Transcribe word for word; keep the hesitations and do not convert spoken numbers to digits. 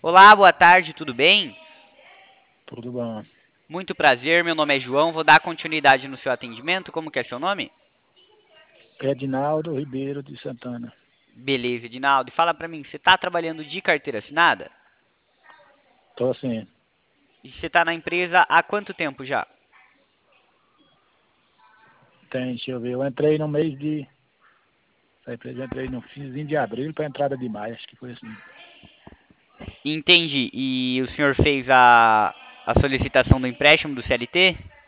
Olá, boa tarde, tudo bem? Tudo bom. Muito prazer, meu nome é João, vou dar continuidade no seu atendimento. Como que é seu nome? Edinaldo Ribeiro de Santana. Beleza, Edinaldo. E fala pra mim, você tá trabalhando de carteira assinada? Tô assim, E você tá na empresa há quanto tempo já? tem, deixa eu ver, eu entrei no mês de. Essa empresa eu entrei no finzinho de abril para entrada de maio, acho que foi assim. Entendi. E o senhor fez a, a solicitação do empréstimo do C L T?